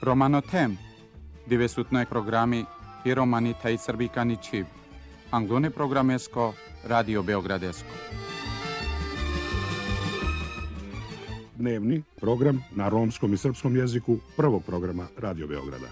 Romanotem, divesutnoj programi i romani taj srbikani čib. Anglone programesko, Radio Beogradesko. Dnevni program na romskom i srpskom jeziku prvog programa Radio Beograda.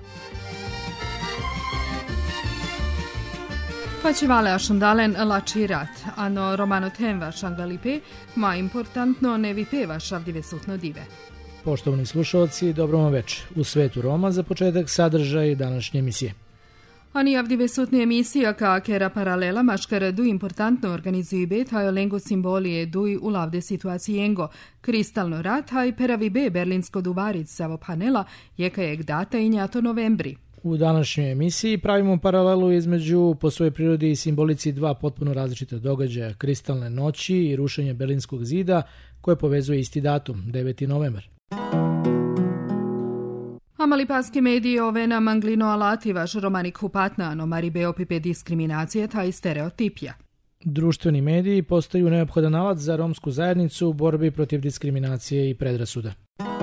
Facevale ascendalen lacirat, ano romanotem vaš anglalipe, ma importantno ne vi pevaš avdivesutno dive. Poštovani slušalci, dobro vam večer. U svetu Roma za početak sadržaj današnje emisije. Ani avdivesutne emisija kakera paralela maškara du importantno organizuju bet, hajo lengo simbolije duj u lavde situacijengo. Kristalno rat, haj peravi be berlinsko duvaric savo panela, jeka je data i njato novembri. U današnjoj emisiji pravimo paralelu između po svojoj prirodi i simbolici dva potpuno različita događaja, kristalne noći i rušenje Berlinskog zida, koje povezuje isti datum, 9. novembar. Amali paske medije ovena manglino alati vaš romanik hupatna, no mari beopipe diskriminacije ta i stereotipija. Društveni mediji postaju neophodan alat za romsku zajednicu u borbi protiv diskriminacije i predrasuda.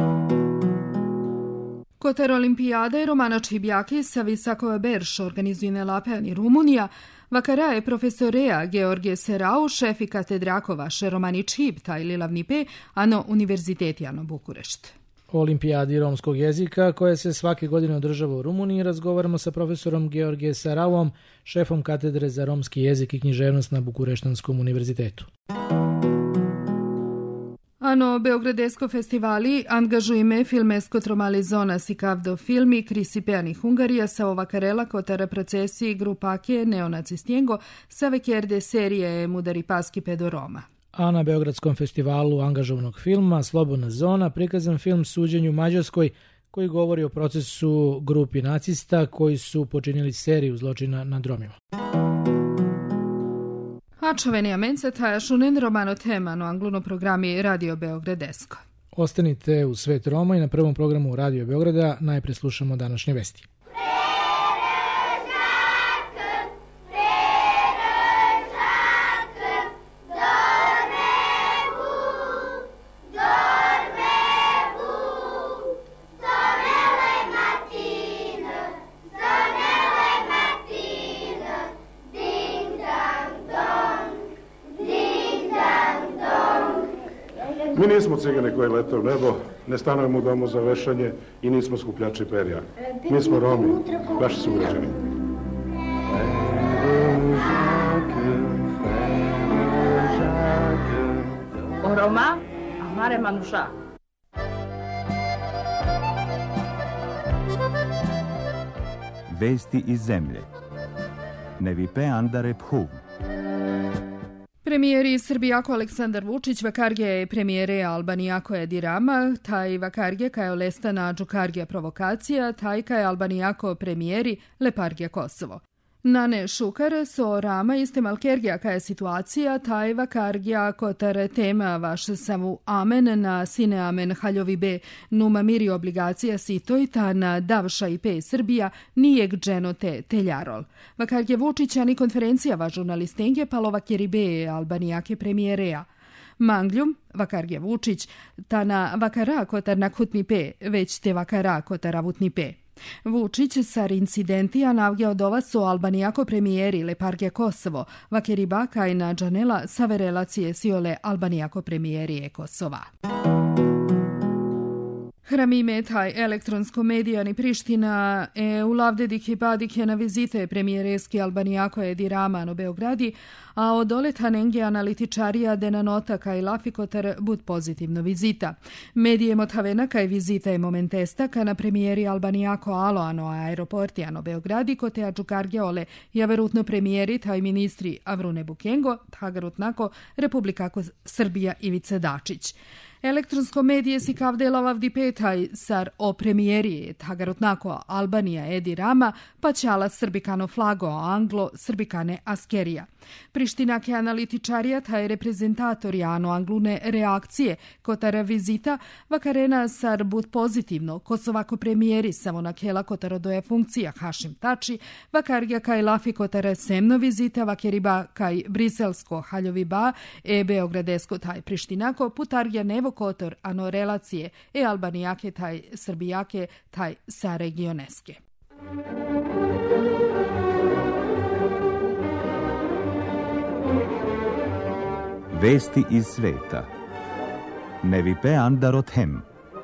Koter olimpijade Romana Čibjaki sa Visakova Berš organizujene Lapeani Rumunija, vakaraje profesorea Georgije Serau, šefi katedrakova Romani Čib, taj lilavni pe, ano univerzitetijano Bukurešt. O olimpijadi romskog jezika, koja se svake godine održava u Rumuniji, razgovaramo sa profesorom Georgije Saravom, šefom katedre za romski jezik i književnost na Bukureštanskom univerzitetu. Ano Beogradesko festivali angažujeme filmesko tromalizona si kavdo filmi Krisipeani Hungarija sa ovakarela kotara procesi grupake neonacistijengo sa vekerde serije Mudari paski pedo Roma. A na Beogradskom festivalu angažovanog filma Slobodna zona prikazan film Suđenju Mađarskoj, koji govori o procesu grupi nacista koji su počinili seriju zločina nad Romima. Ačoveni amenca taja šunen romano temano angluno programi Radio Beogradesko. Ostanite u svet Roma i na prvom programu Radio Beograda najprije slušamo današnje vesti. Mi nismo cigani koji lete u nebo, ne stanujemo u domu za vešanje i nismo skupljači perja. Mi smo Romi, vaši sugrađani. O Roma, amare manuša. Vesti iz zemlje. Nevipe andare phuv. Premijeri Srbijako Aleksandar Vučić vakargija je premijere Albanijako Edi Rama, taj vakargija kao lestana džukargija provokacija, taj kao Albanijako premijeri Lepargija Kosovo. Nane Šukar so Rama iste malkergija kao situacija, taj vakargija kotar tema vaš samu amen na sine amen haljovi be numa miri obligacija sitoj ta na davša i pe Srbija nijeg dženo te teljarol. Vakargija Vučića ni konferencija va žurnalistenge palova kjeribe Albanijake premijereja. Mangljum, vakargija Vučić, ta na vakara kotar na kutni pe, već te vakara kotar avutni pe. Vučić sar incidentija navgja od ova so Albanijako premijeri Lepargija Kosovo, vakeriba kaj na džanela save relacije siole Albanijako premijeri Kosova. Hramime taj elektronsko medijani Priština u lavdedike badike na vizite premijereski Albanijako Edi Rama no Beogradi, a od oleta nenge analitičarija dena nota kaj lafikotar bud pozitivno vizita. Medijem od havena kaj vizita je momentesta ka na premijeri Albanijako aloano aeroporti ano Beogradi kote adžukarge ole javerutno premijeri taj ministri Avrune Bukengo, tagarutnako Republikako Srbija Ivice Dačić. Elektronsko medije si kavdela petaj sar o premijeri tagarutnako Albanija Edi Rama pa ćala srbikano flago anglo srbikane askerija. Prištinake analitičarija taj reprezentatori ano anglune reakcije kotara vizita vakarena sar bud pozitivno kosovako premijeri samo na kela kotara doje funkcija Hašim Tači vakargja kaj lafi kotara semno vizita vakeriba kaj briselsko haljovi ba Beogradesko taj Prištinako putargja nevo Evo kotor ano relacije e Albanijake taj Srbijake taj sa regioneske. Vesti iz sveta. Nevipe Andarot hem.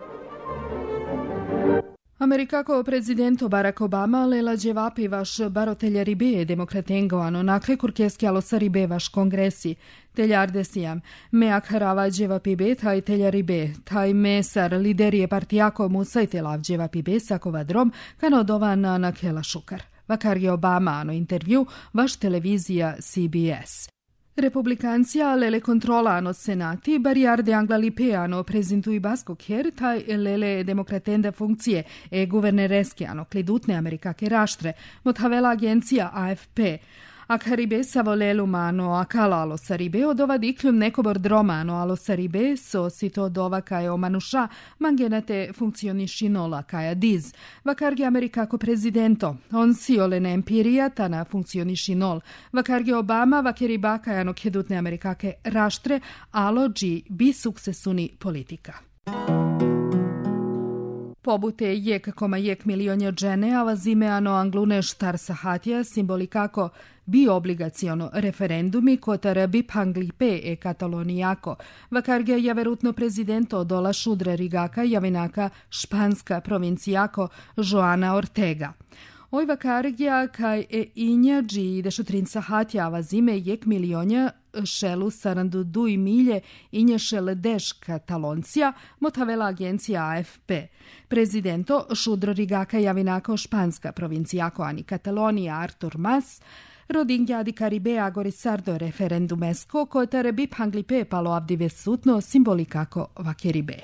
Amerikako prezidento Barack Obama lela dževapi vaš barotelja ribe demokratengo ano nakle kurkeski alosa ribe vaš kongresi. Teljar sijam, meak harava dževapi be taj telja ribe, taj mesar liderije partijako musaj telav dževapi be sakova drom kanodovan na kela šukar. Vakar je Obama ano intervju vaš televizija CBS. Republikancija lele kontrola ano senati, bariarde angla lipeano prezentui basko kjer, taj lele demokratende funkcije e guvernereske ano klidutne Amerikake raštre, mothavela agencija AFP. Ak haribe savolelu mano akala alo saribe odova diklum nekobor dromano alo saribe so sito dova kaje o manuša mangenate funkcionišinola kaja diz. Vakarge Amerikako prezidento, on si olene empirija tana funkcionišinol. Vakarge Obama vakeriba kajano kedutne Amerikake raštre alo dži bi suksesuni politika. Pobute jek milionja džene, a vazime ano anglune štar sahatija simbolikako bi obligaciono referendumi kotar bi panglipe e katalonijako. Vakarge je verutno prezidento dola šudre rigaka javinaka španska provincijako Joana Ortega. Oj vakargja kaj e injađi dešutrin sahatja vazime jek milionja šelu sarandu duj milje inješel deš kataloncija motavela agencija AFP. Prezidento šudro rigaka javinako španska provincijako ani Katalonija Artur Mas rodingja di Karibea gorisardo referendumesko kotere bi panglipe palo avdive sutno simbolikako vakeribe.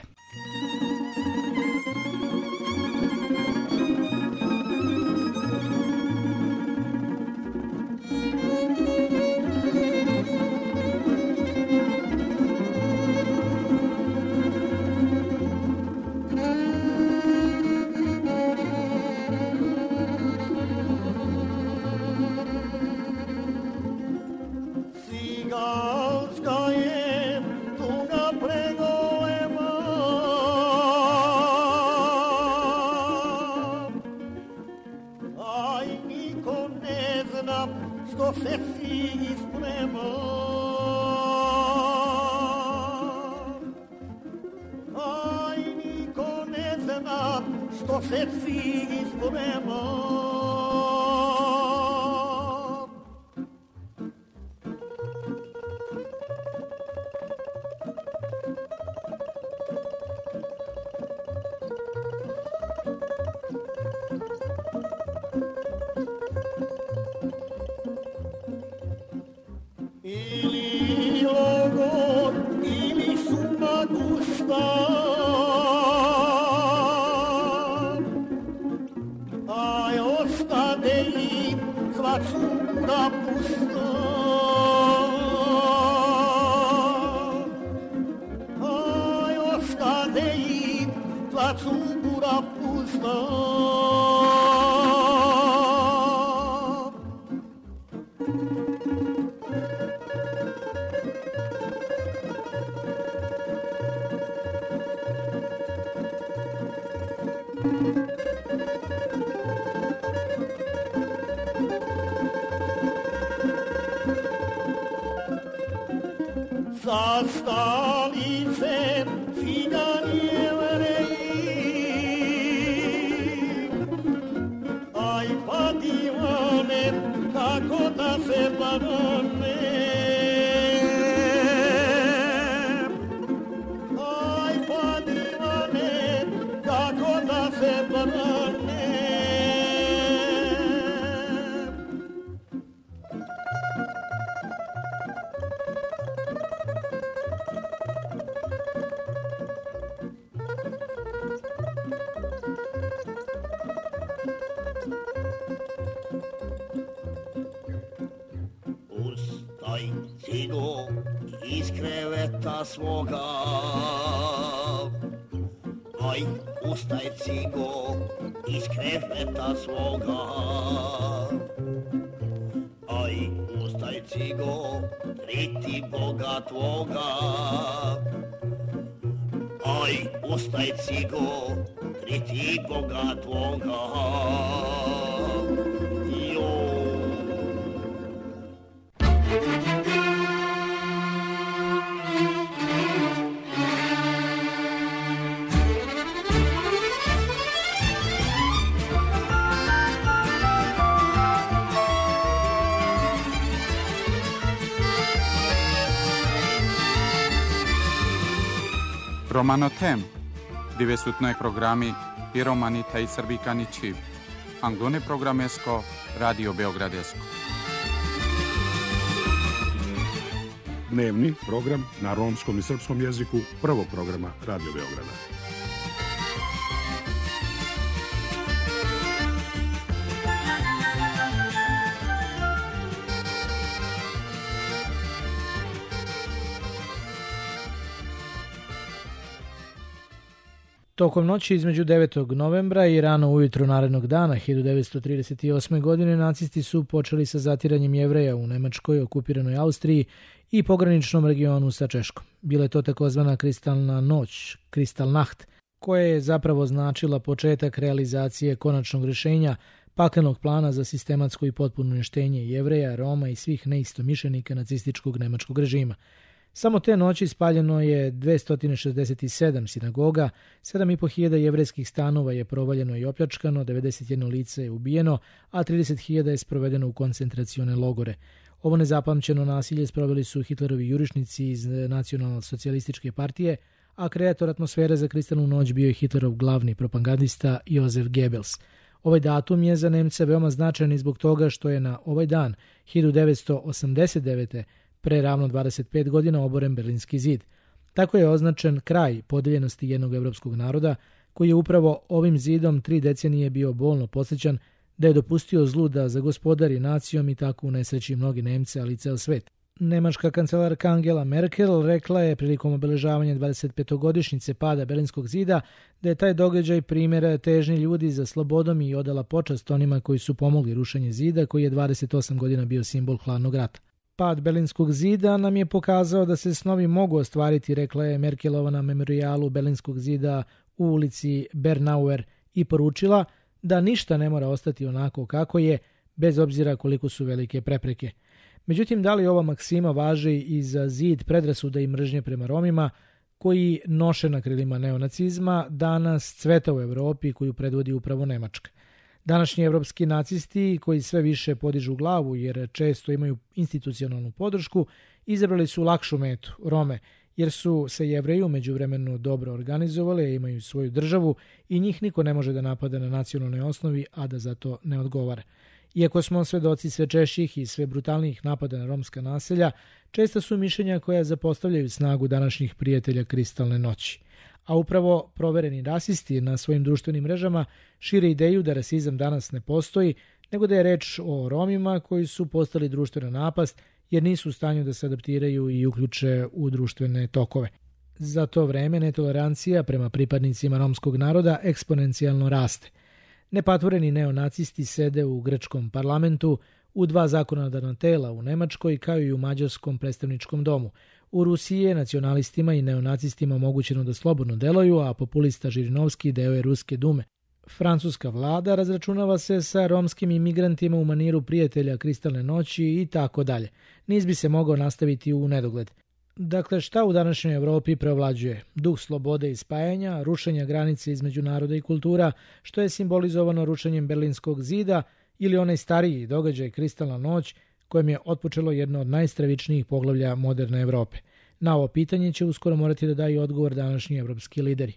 Zastali se cigani jevreji, aj pa divane, kako da se banane. Aj pa divane, kako da se banane. Iz kreveta svoga, aj ustaj cigo iz kreveta svoga, aj ustaj cigo priti Boga tvoga, Oj, ustaj cigo, triti Boga tvoga. Romano Tem, dove sutnoj programi i romanita i srbikani čiv. Anglone programesko, Radio Beogradesko. Dnevni program na romskom i srpskom jeziku prvog programa Radio Beograda. Tokom noći između 9. novembra i rano ujutro narednog dana 1938. godine nacisti su počeli sa zatiranjem Jevreja u Nemačkoj okupiranoj Austriji i pograničnom regionu sa Češkom. Bila je to takozvana kristalna noć, Kristallnacht, koja je zapravo značila početak realizacije konačnog rješenja paklenog plana za sistematsko i potpuno uništenje Jevreja, Roma i svih neistomišljenika nacističkog nemačkog režima. Samo te noći spaljeno je 267 sinagoga, 7.500 jevrejskih stanova je provaljeno i opljačkano, 91 lice je ubijeno, a 30.000 je sprovedeno u koncentracione logore. Ovo nezapamćeno nasilje sproveli su Hitlerovi jurišnici iz Nacionalno-socijalističke partije, a kreator atmosfere za kristalnu noć bio je Hitlerov glavni propagandista Josef Goebbels. Ovaj datum je za Nemce veoma značajan i zbog toga što je na ovaj dan 1989. pre ravno 25 godina oboren Berlinski zid. Tako je označen kraj podeljenosti jednog evropskog naroda, koji je upravo ovim zidom 3 decenije bio bolno podsjećan da je dopustio zlu da zagospodari nacijom i tako unesreći mnogi Nemce, ali i ceo svet. Nemačka kancelarka Angela Merkel rekla je prilikom obeležavanja 25-godišnjice pada Berlinskog zida da je taj događaj primjer težnji ljudi za slobodom i odala počast onima koji su pomogli rušenje zida koji je 28 godina bio simbol hladnog rata. Pad Berlinskog zida nam je pokazao da se snovi mogu ostvariti, rekla je Merkelova na memorijalu Berlinskog zida u ulici Bernauer i poručila da ništa ne mora ostati onako kako je, bez obzira koliko su velike prepreke. Međutim, da li ova maksima važi i za zid predrasuda i mržnje prema Romima, koji noše na krilima neonacizma, danas cveta u Evropi koju predvodi upravo Nemačka. Današnji evropski nacisti, koji sve više podižu glavu jer često imaju institucionalnu podršku, izabrali su lakšu metu, Rome, jer su se Jevreji međuvremenu dobro organizovali, imaju svoju državu i njih niko ne može da napada na nacionalnoj osnovi, a da za to ne odgovara. Iako smo svedoci sve češćih i sve brutalnijih napada na romska naselja, česta su mišljenja koja zapostavljaju snagu današnjih prijatelja kristalne noći. A upravo provereni rasisti na svojim društvenim mrežama šire ideju da rasizam danas ne postoji, nego da je reč o Romima koji su postali društvena napast jer nisu u stanju da se adaptiraju i uključe u društvene tokove. Za to vreme netolerancija prema pripadnicima romskog naroda eksponencijalno raste. Nepatvoreni neonacisti sede u grčkom parlamentu, u 2 zakonodavna tela u Nemačkoj kao i u mađarskom predstavničkom domu. U Rusiji je nacionalistima i neonacistima omogućeno da slobodno deluju, a populista Žirinovski deo je Ruske dume. Francuska vlada razračunava se sa romskim imigrantima u maniru prijatelja kristalne noći i tako dalje. Niz bi se mogao nastaviti u nedogled. Dakle, šta u današnjoj Evropi preovlađuje? Duh slobode i spajanja, rušenja granice između naroda i kultura, što je simbolizovano rušenjem Berlinskog zida, ili onaj stariji događaj Kristalna noć, kojem je otpočelo jedno od najstravičnijih poglavlja moderne Evrope. Na ovo pitanje će uskoro morati da daju odgovor današnji evropski lideri.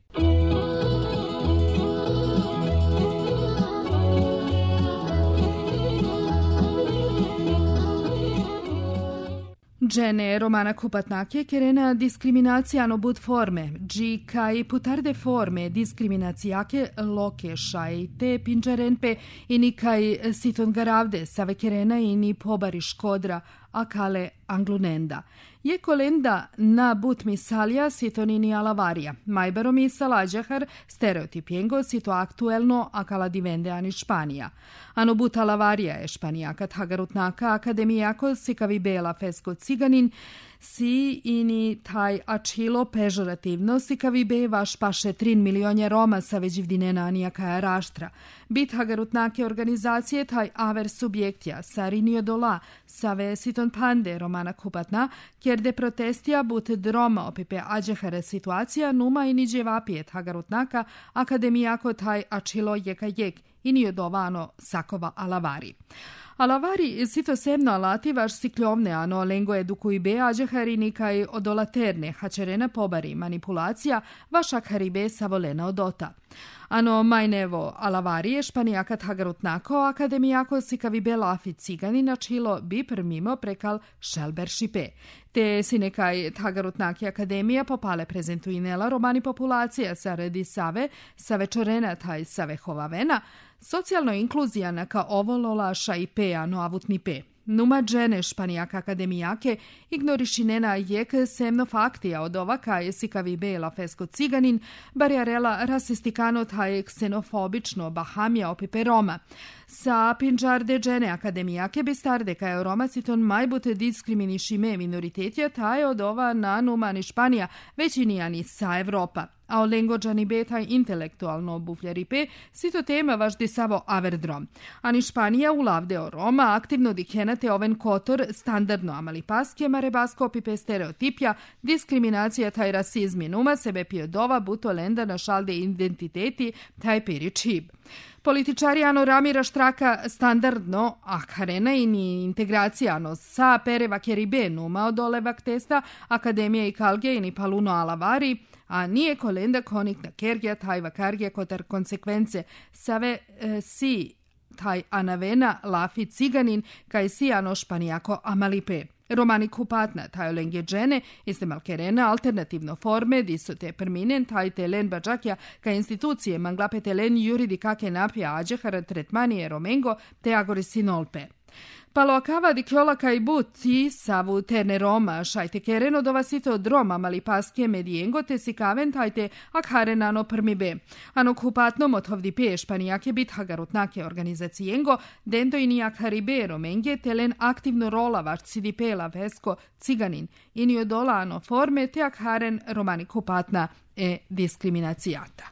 Gene romana Kupatnake kerena discriminațiano bud forme, gi kai putarde forme discriminațiake loke shai te pingerenpe ini kai siton garavde save kerena ini pobari škodra akale anglunenda. Je kolenda na but misalja sitonini alavaria, majbero misala džehar stereotipiengo sito aktuelno akala divende ani Španija. Ano but alavaria je španijakat hagarutnaka akademijako sikavi bela fesko ciganin, si ini taj açilo pežorativno sikavi bevaš paše 3 milionja Roma sa veđivdine nanija kaja raštra. Bit hagarutnake organizacije taj aver subjektja sarinio dola save siton pande romana kupatna, kjer de protestija but droma opipe ađehare situacija numa i niđe vapijet hagarutnaka akademijako taj açilo jeka jek i nije dovano sakova alavari. Alavari sito semno alati vaš sikljovne ano lengo edukuj be ađehari kaj odolaterne hačerena pobari manipulacija vašak haribe savolena odota. Ano majnevo alavarije španijakat hagarutnako akademijako sikavi be lafi cigani načilo bi prmimo prekal šelber šipe. Te si nekaj hagarutnaki akademija popale prezentuinela romani populacija sa redi save, sa večerena taj save hovavena, socijalno inkluzija naka ovolola šaipe ano avutni pe. Numa džene španijaka akademijake ignorišinena jek semno faktija od ovaka je sikavi bela fesko ciganin, barjarela rasistikano taj ksenofobično bahamija opipe Roma. Sa pinđarde džene akademijake bistarde kaj Roma siton majbute diskriminišime minoritetja taj od ova na numani Španija većinijani sa Evropa. A o lengođani betaj intelektualno bufljaripe sito tema vaš disavo averdrom. Ani Španija ulavdeo Roma aktivno dikenate oven kotor standardno amali paske marebasko opipe stereotipja, diskriminacija taj rasizmi numa sebe piodova buto lenda na šalde identiteti taj peri čib. Političarijano ramira štraka standardno, a karena i ni integracijano sa pereva kjeribe numa odolevak testa, akademija i kalge i ni paluno alavari, a nije kolenda konik na kergija taj vakargija kotar konsekvence save si taj anavena lafi ciganin kaj si ano španijako amalipe. Romani kupatna taj olengje džene iste malkerena alternativno forme di su te perminen taj telen bađakja ka institucije manglape telen juridikake napija ađehara tretmanije romengo te agorisinolpe. Palo akava di kjola kaj buti savu terne Roma šajte kereno dovasito droma mali paske medijengo te si kaven tajte akharenano prmibe. Ano kupatno motovdi pe španijake bit hagarutnake organizacijengo dento i ni akharibe romenge telen aktivno rola vaš cidipela vesko ciganin i ni odola ano forme te akharen romani kupatna e diskriminacijata.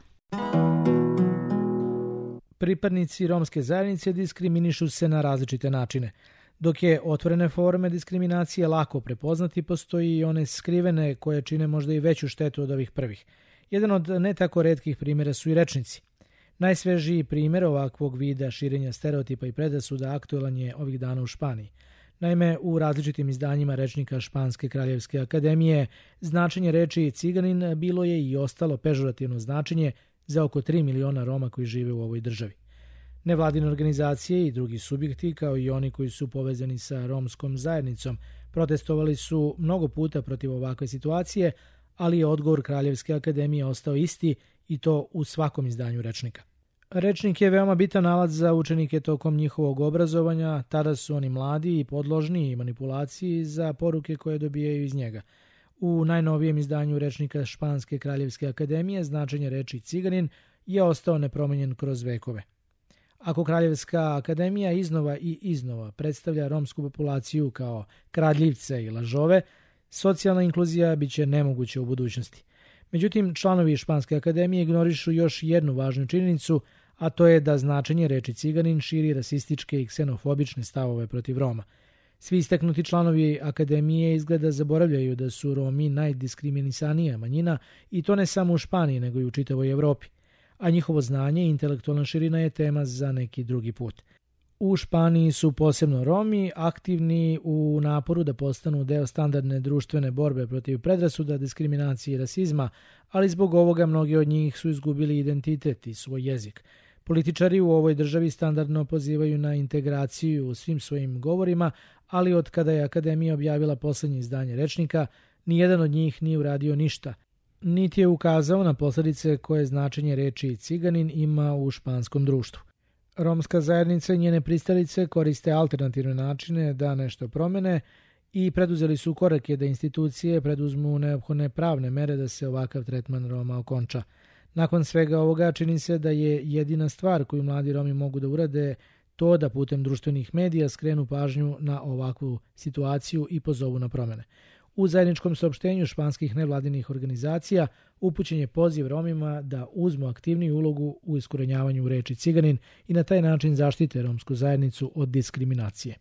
Pripadnici romske zajednice diskriminišu se na različite načine. Dok je otvorene forme diskriminacije lako prepoznati, postoji i one skrivene koje čine možda i veću štetu od ovih prvih. Jedan od ne tako retkih primjera su i rečnici. Najsvežiji primjer ovakvog vida širenja stereotipa i predrasuda aktualan je ovih dana u Španiji. Naime, u različitim izdanjima rečnika Španske kraljevske akademije značenje reči ciganin bilo je i ostalo pežorativno značenje za oko 3 miliona Roma koji žive u ovoj državi. Nevladine organizacije i drugi subjekti, kao i oni koji su povezani sa romskom zajednicom, protestovali su mnogo puta protiv ovakve situacije, ali je odgovor Kraljevske akademije ostao isti i to u svakom izdanju rečnika. Rečnik je veoma bitan alat za učenike tokom njihovog obrazovanja, tada su oni mladi i podložni manipulaciji za poruke koje dobijaju iz njega. U najnovijem izdanju rečnika Španske kraljevske akademije značenje reči ciganin je ostao nepromenjen kroz vekove. Ako Kraljevska akademija iznova i iznova predstavlja romsku populaciju kao kradljivce i lažove, socijalna inkluzija biće nemoguća u budućnosti. Međutim, članovi Španske akademije ignorišu još jednu važnu činjenicu, a to je da značenje reči ciganin širi rasističke i ksenofobične stavove protiv Roma. Svi istaknuti članovi akademije izgleda zaboravljaju da su Romi najdiskriminisanija manjina i to ne samo u Španiji nego i u čitavoj Evropi, a njihovo znanje i intelektualna širina je tema za neki drugi put. U Španiji su posebno Romi aktivni u naporu da postanu deo standardne društvene borbe protiv predrasuda, diskriminacije i rasizma, ali zbog ovoga mnogi od njih su izgubili identitet i svoj jezik. Političari u ovoj državi standardno pozivaju na integraciju u svim svojim govorima, ali od kada je Akademija objavila posljednje izdanje rečnika, nijedan od njih nije uradio ništa, niti je ukazao na posljedice koje značenje reči ciganin ima u španskom društvu. Romska zajednica i njene pristalice koriste alternativne načine da nešto promene i preduzeli su korake da institucije preduzmu neophodne pravne mere da se ovakav tretman Roma okonča. Nakon svega ovoga čini se da je jedina stvar koju mladi Romi mogu da urade to da putem društvenih medija skrenu pažnju na ovakvu situaciju i pozovu na promene. U zajedničkom saopštenju španskih nevladinih organizacija upućen je poziv Romima da uzmu aktivniju ulogu u iskorenjavanju reči ciganin i na taj način zaštite romsku zajednicu od diskriminacije.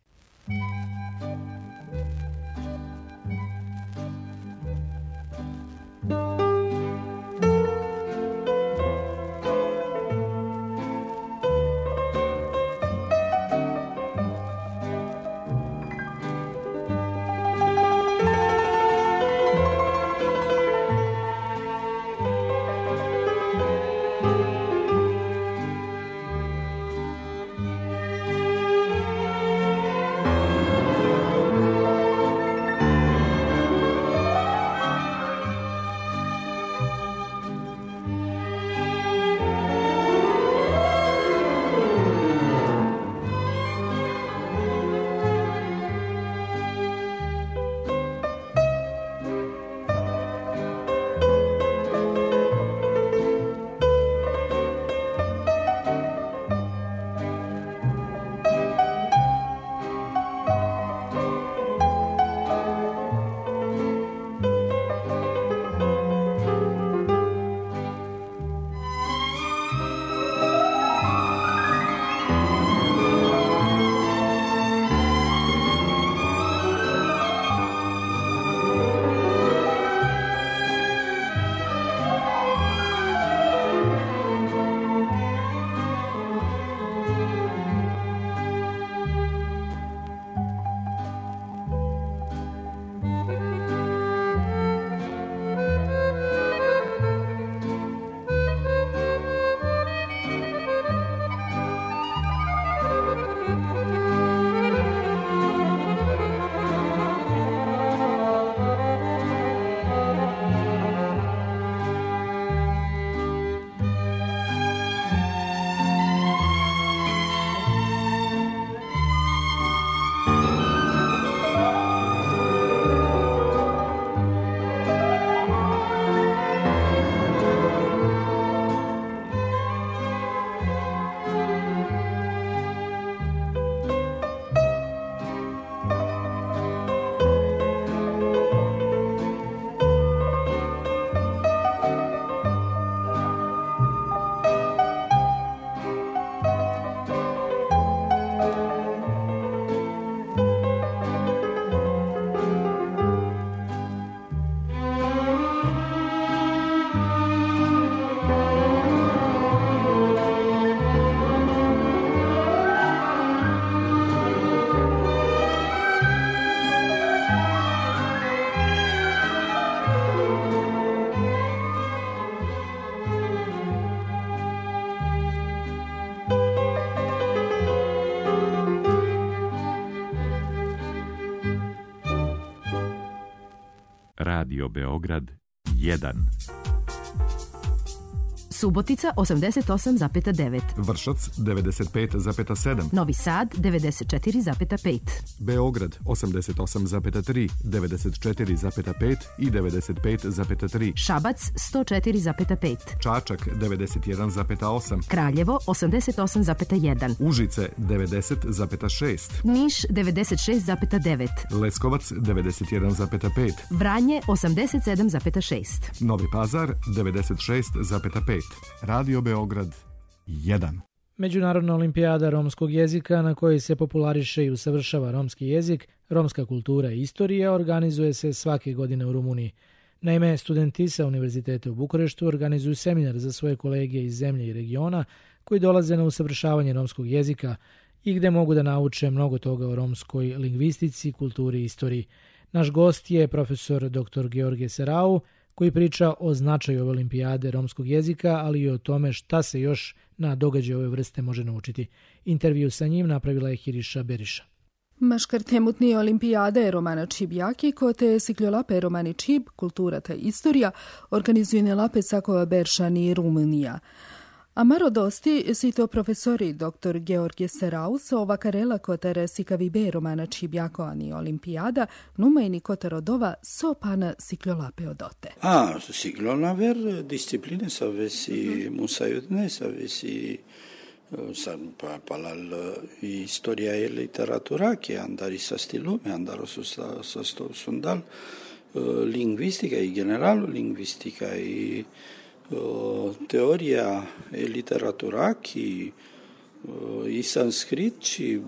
Radio Beograd 1. Subotica 88,9. Vršac 95,7. Novi Sad 94,5. Beograd 88,3, 94,5 i 95,3. Šabac 104,5. Čačak 91,8. Kraljevo 88,1. Užice 90,6. Niš 96,9. Leskovac 91,5. Vranje 87,6. Novi Pazar 96,5. Radio Beograd 1. Međunarodna olimpijada romskog jezika na kojoj se populariše i usavršava romski jezik, romska kultura i istorija organizuje se svake godine u Rumuniji. Naime, studenti sa Univerziteta u Bukureštu organizuju seminar za svoje kolege iz zemlje i regiona koji dolaze na usavršavanje romskog jezika i gde mogu da nauče mnogo toga o romskoj lingvistici, kulturi i istoriji. Naš gost je profesor dr. George Serau, koji priča o značaju ove olimpijade romskog jezika, ali i o tome šta se još na događaju ove vrste može naučiti. Intervju sa njim napravila je Hiriša Beriša. Maškar temutni olimpijade Romana Čib Jaki, kote sikljołape Romani Čib, kultura ta istorija, organizuje lape sakova Beršani Rumunija. Amaro dosti sito profesori dr. George Serau sa ova karela kotare sikavibe Romana Čib Jako ani olimpijada, numajni kotarodova so pana sikljołape odote. Sikljołaver discipline savesi musajudne, savesi palal istoria e literatura che andari sa stilume, andaro sa sundal, lingvistika i generalolingvistika i teoria e literatura i sanskrit ci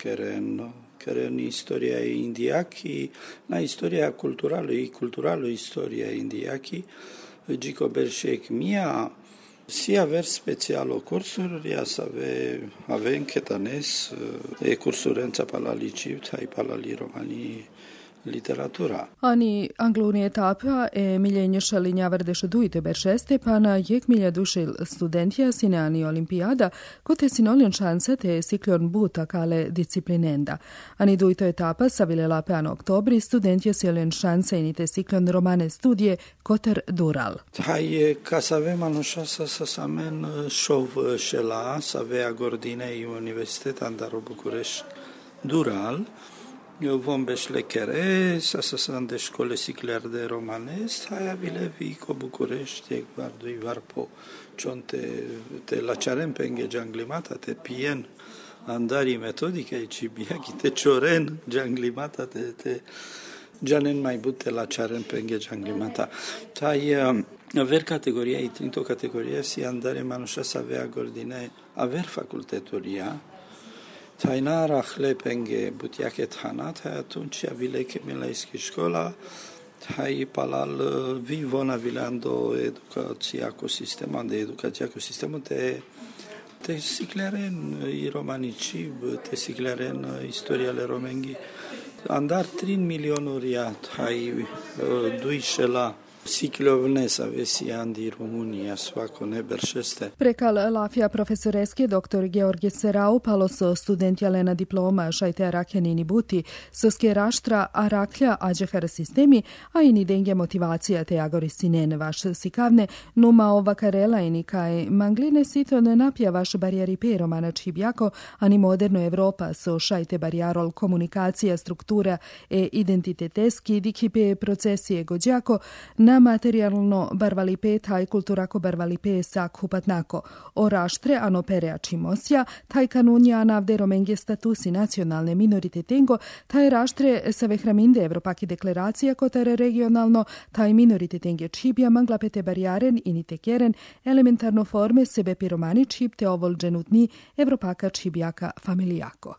keren historia indiaki na historia culturalo historia indiaki gico bershek mia si aver specialo cursur ja ave enketanes e cursurența pala liceu tai pala li romani literatura. Ani angluni etapa e miljenje šalinja dešedujte beršeste, pa na jek milja dušil studentja sineani olimpiada, kote sinolion šanse te sikljon buta kale disciplinenda. Ani dujto etapa savilela peano oktobri, studentja siolion šanse inite sikljon romane studije koter dural. Hai ca să avem anușasa să samen șov șela, să avea gordinei Universitatea Andaro București dural, vom beșlechere, să se de școle sicler de romanest, hai avile vico București, guardui varpo, te la cerem pe îngeanglimata, te pien, andari metodica, ci biachi, te cioren, geanglimata, te gianen mai bute la cerem pe îngeanglimata. Tai aver categoria, itrinto categoria, si andare manușa să avea gordine, aver facultătoria, Taina rahle penge butiake thanat hai atunci avile ke milaiski școala hai palal vivona vilando educația ecosistema de educația ecosistemul te sikleren i romanici te sikleren istoriale romengi andar 3 milionuria hai duișela Siklovne savesi andi Rumunija svako ne beršeste. Prekal lafia profesoreske dr. Georgi Serau palo so studentja lena diploma šajte arakjanini buti, soske raštra araklja ađehar sistemi, a ini denge motivacija te agori sinen vaš sikavne, numa ova karela ini kaj mangline sito ne napja vaš barijari pe romana čibjako, ani moderno Evropa so šajte barijarol komunikacija, struktura e identiteteski dikipe procesije gođako, na materijalno barvalipe taj kulturako barvalipe sak hupatnako. O raštre ano perea čimosja, taj kanunja navde romenge statusi nacionalne minoritetengo, taj raštre sa vehraminde Evropaki deklaracija kotar regionalno, taj minoritetenge čibja manglapete barijaren inite keren elementarno forme sebe piromani čib te ovol dženutni Evropaka čibjaka familijako.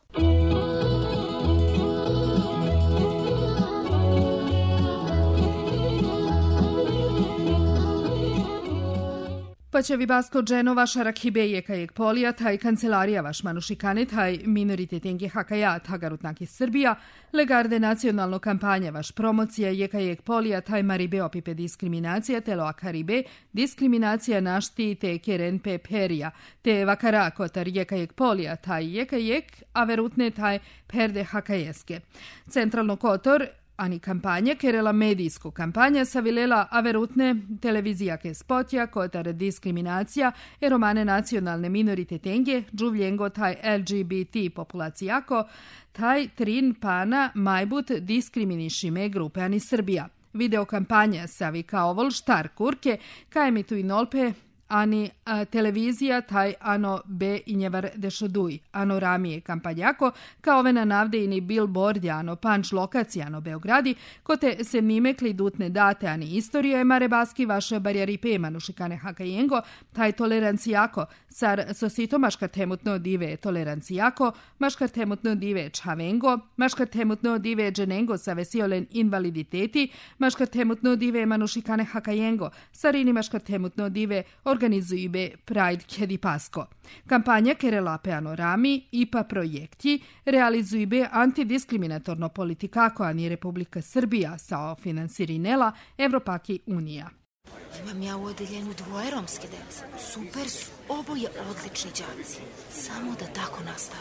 Pa će vibasko dženo vaša rakhibeje kajeg polija, taj kancelarija vaš manušikane, taj minoriteten hakaja, tagarutnaki Srbija, legarde nacionalno kampanja vaš promocija je kajeg polija, taj maribe opipe diskriminacija, telo akaribe, diskriminacija našti te keren pe perija, te vakara kotar je kajeg polija, taj je kajeg, a verutne taj perde hakajeske. Centralno kotor ani kampanja, kerela medijsku kampanja savilela averutne televizijake spotja kotar diskriminacija e romane nacionalne minoritetenge, džuvljengo taj LGBT populacijako, taj trin pana majbut diskriminišime grupe ani Srbija. Video kampanja savi kao vol štar kurke, kaj mi tu inolpe ani televizija taj ano be injevar dešoduj, ano ramije kampanjako, kao ove na navdejini billboard ano panč lokacija ano Beogradi, kote se mimekli dutne date ani istorije, mare baski vaše barjari pe manušikane hakajengo, taj tolerancijako, sar sosito maškar temutno dive tolerancijako, maškar temutno dive čavengo, maškar temutno dive dženengo sa vesiolen invaliditeti, maškar temutno dive manušikane hakajengo, sarini maškar temutno dive organizuju be Pride Kedi Pasko. Kampanja kerela peanorami, IPA projekti, realizuju be antidiskriminatorno politikako ani Republika Srbija sa finansirinela Evropaki Unija. Imam ja u odeljenju 2 romske dece. Super su, oboje odlični đaci. Samo da tako nastave.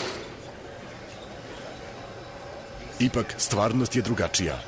Ipak, stvarnost je drugačija.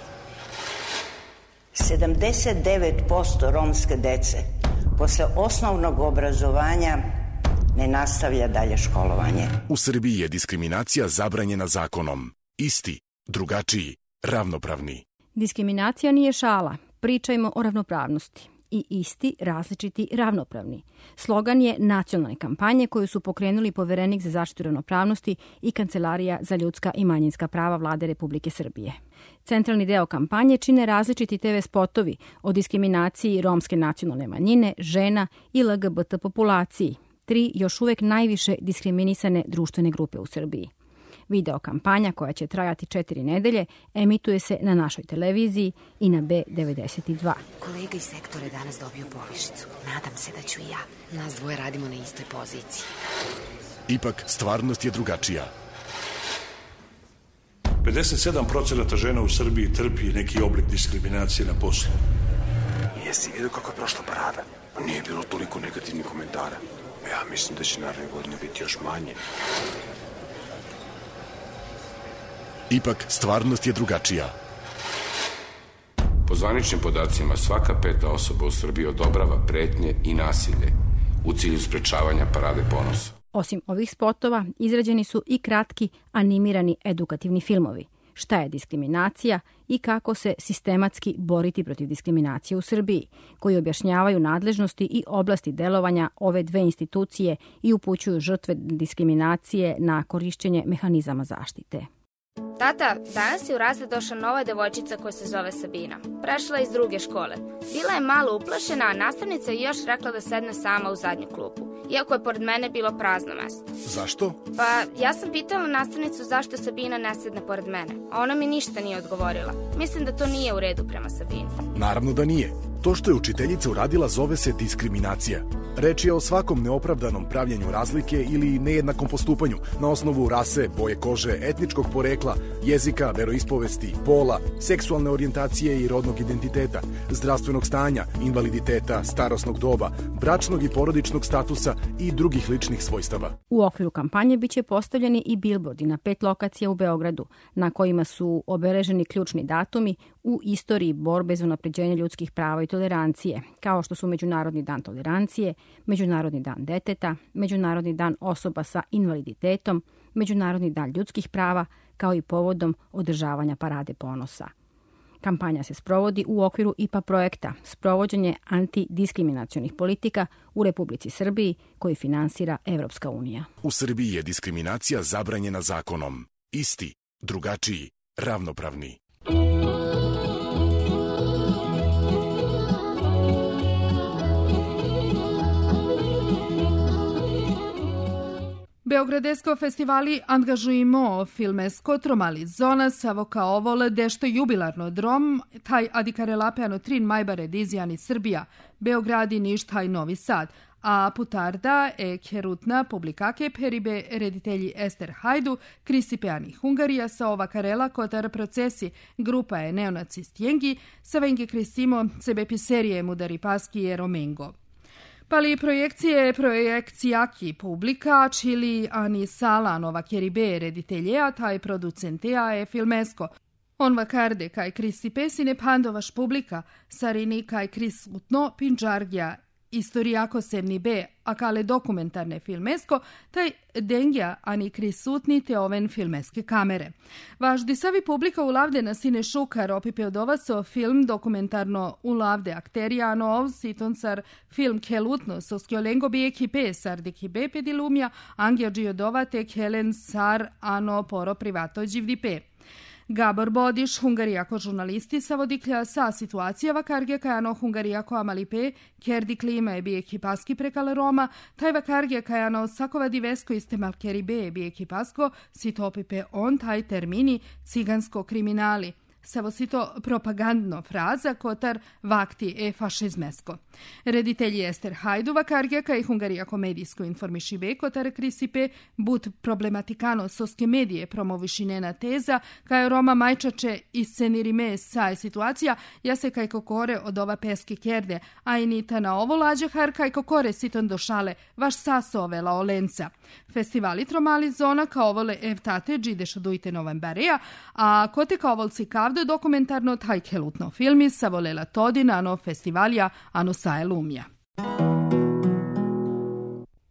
79% romske dece posle osnovnog obrazovanja ne nastavlja dalje školovanje. U Srbiji je diskriminacija zabranjena zakonom. Isti, drugačiji, ravnopravni. Diskriminacija nije šala. Pričajmo o ravnopravnosti. i isti, različiti, ravnopravni. Slogan je nacionalne kampanje koju su pokrenuli Poverenik za zaštitu ravnopravnosti i Kancelarija za ljudska i manjinska prava Vlade Republike Srbije. Centralni deo kampanje čine različiti TV spotovi o diskriminaciji romske nacionalne manjine, žena i LGBT populaciji, 3 još uvek najviše diskriminisane društvene grupe u Srbiji. Video kampanja, koja će trajati 4 nedelje, emituje se na našoj televiziji i na B92. Kolega iz sektora je danas dobio povišicu. Nadam se da ću i ja. Nas dvoje radimo na istoj poziciji. Ipak, stvarnost je drugačija. 57% žena u Srbiji trpi neki oblik diskriminacije na poslu. Jesi vidio kako je prošla parada? Nije bilo toliko negativnih komentara. Ja mislim da će naredne godine biti još manje. Ipak, stvarnost je drugačija. Po zvaničnim podacima, svaka 5. osoba u Srbiji odobrava pretnje i nasilje u cilju sprečavanja parade ponosa. Osim ovih spotova, izrađeni su i kratki animirani edukativni filmovi. Šta je diskriminacija i kako se sistematski boriti protiv diskriminacije u Srbiji, koji objašnjavaju nadležnosti i oblasti delovanja ove dve institucije i upućuju žrtve diskriminacije na korišćenje mehanizama zaštite. Tata, danas je u razred došla nova devojčica koja se zove Sabina. Prešla je iz druge škole. Bila je malo uplašena, a nastavnica je još rekla da sedne sama u zadnju klupu, iako je pored mene bilo prazno mesto. Zašto? Pa, ja sam pitala nastavnicu zašto Sabina ne sedne pored mene, a ona mi ništa nije odgovorila. Mislim da to nije u redu prema Sabini. Naravno da nije. To što je učiteljica uradila zove se diskriminacija. Reč je o svakom neopravdanom pravljenju razlike ili nejednakom postupanju na osnovu rase, boje kože, etničkog porekla, jezika, veroispovesti, pola, seksualne orijentacije i rodnog identiteta, zdravstvenog stanja, invaliditeta, starosnog doba, bračnog i porodičnog statusa i drugih ličnih svojstava. U okviru kampanje biće postavljeni i bilbordi na 5 lokacija u Beogradu, na kojima su obeleženi ključni datumi u istoriji borbe za unapređenje ljudskih prava i tolerancije, kao što su Međunarodni dan tolerancije, Međunarodni dan deteta, Međunarodni dan osoba sa invaliditetom, Međunarodni dan ljudskih prava, kao i povodom održavanja parade ponosa. Kampanja se sprovodi u okviru IPA projekta Sprovođenje antidiskriminacionih politika u Republici Srbiji, koji finansira Evropska unija. U Srbiji je diskriminacija zabranjena zakonom. Isti, drugačiji, ravnopravni. Beogradesco festivali angažujemo filmesko tromali zona savoka ovole dešto jubilarno drom taj adikarelapeano trin majbare dizijani Srbija, Beograd i Niš taj Novi Sad, a putarda e kerutna publikake peribe reditelji Ester Hajdu, Krisipeani Hungarija sa ova karela kotar procesi grupa je neonacist jengi, sa vengi Krisimo sebe piserije mudari paski je Romengo. Pali projekcijaki publika, čili ani sala nova kjeribe rediteljeja, taj producenteja je filmesko. On vakarde kaj Kristi pesine pandovaš publika, sarini kaj Kris utno pinđargja, istorijako semni be, a kale dokumentarne filmesko, taj dengja ani krisutni te oven filmeske kamere. Važdi savi publika ulavde na sine šukar opipe od ova so film dokumentarno ulavde akterijano ov sitonsar film kelutno so skjolengo bi ekipe sar dekibe pedilumja angja džiodova tek Helen sar ano poro privato dživdipe. Gabor Bodiš, Hungarijako žurnalisti savodiklja sa situacijava karge kajano Hungarijako amalipe, kerdi klima je bi ekipaski prekale Roma, taj vakarge kajano sakova divesko istemal keribe bi ekipasko, si topipe on taj termini cigansko kriminali. Savo si to propagandno fraza kotar vakti e fašizmesko. Reditelji Ester Hajdu vakargeka i Hungarijako medijsko informišibe kotar krisipe but problematikano soske medije promovišinena teza kaj Roma majčače i scenirime saj situacija ja se kaj kokore od ova peske kerde, a i nita na ovo lađehar kaj kokore siton došale vaš sasovela olenca. Festivali tromali zona kao ovole evtate džideš dujte novembareja, a kote kao volci kavdo dokumentarno taj kelutno filmi sa volela todina ano festivalja ano saje lumja.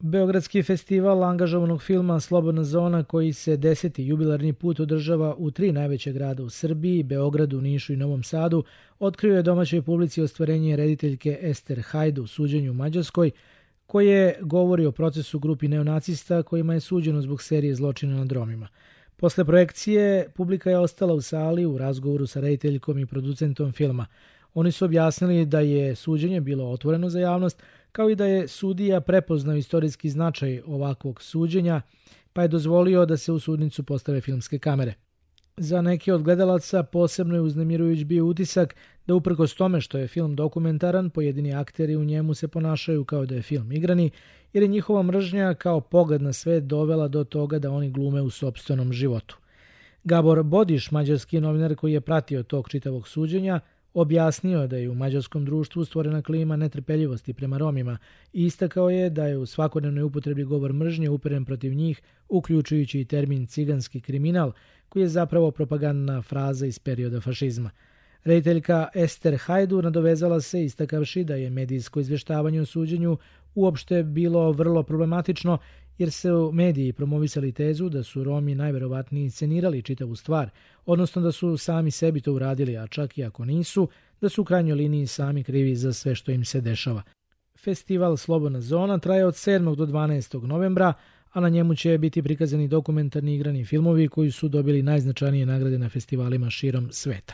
Beogradski festival angažovanog filma Slobodna zona, koji se 10. jubilarni put održava u 3 najveće grada u Srbiji, Beogradu, Nišu i Novom Sadu, otkrio je domaćoj publici ostvarenje rediteljke Ester Hajdu u suđenju u Mađarskoj, koje govori o procesu grupi neonacista kojima je suđeno zbog serije zločina nad Romima. Posle projekcije, publika je ostala u sali u razgovoru sa rediteljkom i producentom filma. Oni su objasnili da je suđenje bilo otvoreno za javnost, kao i da je sudija prepoznao istorijski značaj ovakvog suđenja, pa je dozvolio da se u sudnicu postave filmske kamere. Za neke od gledalaca posebno je uznemirujuć bio utisak da uprkos tome što je film dokumentaran, pojedini akteri u njemu se ponašaju kao da je film igrani, jer je njihova mržnja kao pogled na svet dovela do toga da oni glume u sopstvenom životu. Gabor Bodiš, mađarski novinar koji je pratio tok čitavog suđenja, objasnio da je u mađarskom društvu stvorena klima netrpeljivosti prema Romima i istakao je da je u svakodnevnoj upotrebi govor mržnje uperen protiv njih, uključujući i termin ciganski kriminal, koji je zapravo propagandna fraza iz perioda fašizma. Rediteljka Ester Hajdu nadovezala se istakavši da je medijsko izvještavanje o suđenju uopšte bilo vrlo problematično, jer se u mediji promovisali tezu da su Romi najverovatnije inscenirali čitavu stvar, odnosno da su sami sebi to uradili, a čak i ako nisu, da su u krajnjoj liniji sami krivi za sve što im se dešava. Festival Slobodna zona traje od 7. do 12. novembra, a na njemu će biti prikazani dokumentarni igrani filmovi koji su dobili najznačajnije nagrade na festivalima širom sveta.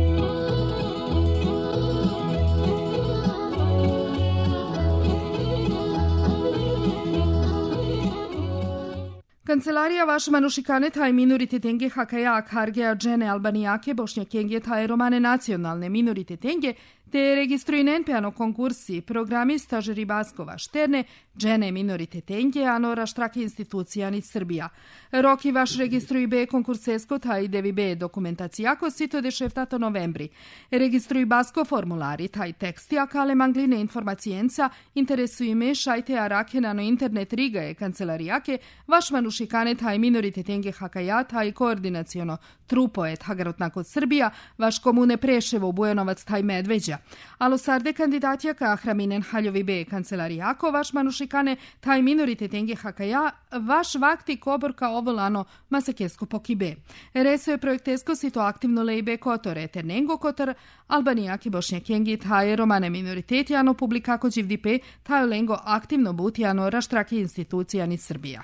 Kancelarija Vašmanu Šikaneta i minoritetenge Hakaja Hargeja Džene Albanijake Bošnjakenge taj romane nacionalne minoritetenge te registruinenpeano konkursi programi stažeri Baskova Šterne Džene minoritetenge Anora Štrake institucijani Srbija. Roki vaš registruj B konkursesko taj devi B dokumentacijako sito de 7 novembri. Registruj Basko formulari taj tekstija kale mangline informacijenca interesuj me šajte arakena no internet riga je kancelarijake Vašmanu Šikaneta i minoritetenge Hakaja taj koordinaciono trupoet Hagarotnako Srbija vaš komune Preševo Bujanovac taj Medveđa. Alo sarde kandidatja ka Ahraminen Haljovi B kancelarijako vaš manušikane taj minoritetenge Hakaja vaš vakti koborka ovolano masakesko poki B. Reso je projektesko sito aktivno lejbe kotore ternengo kotor Albanijaki Bošnjakengi taj romane minoritetijano publikako đivdi P taj lengo aktivno butijano raštraki institucijani Srbija.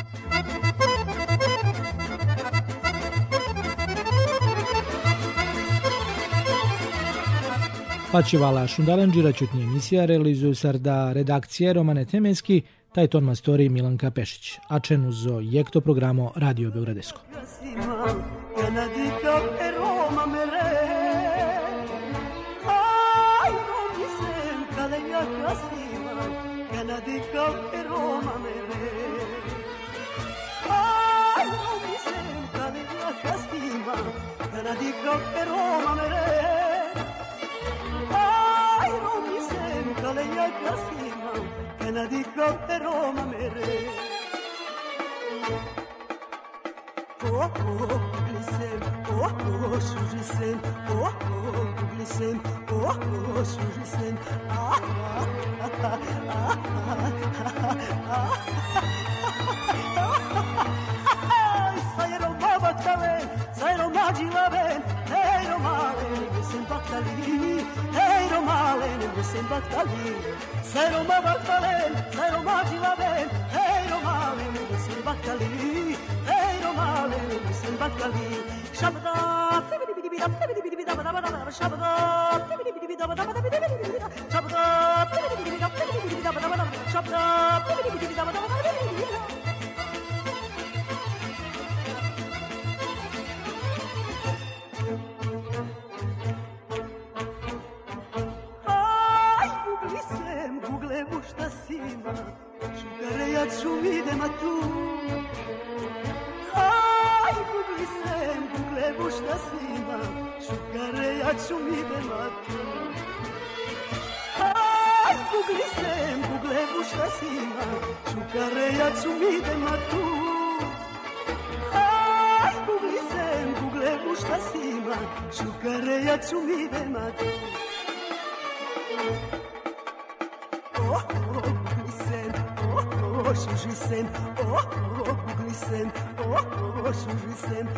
Pačivala Šundalenđira čutnje emisija realizuju sarda redakcije Romane Temenski, taj ton mastori Milanka Pešić, a čen uzo jekto programo Radio Beogradesko. Che dico per Roma mere oh oh glissem oh oh glissem oh oh glissem oh oh glissem ah sai Roma battale sai Roma gilaven hey Roma ne sembra tali hey Roma ne sembra tali sai Roma battale sai Roma gilaven hey Roma ne sembra tali hey Roma ne sembra tali shabda Oh, oh, listen, oh, oh. šužisen, glisen, šužisen,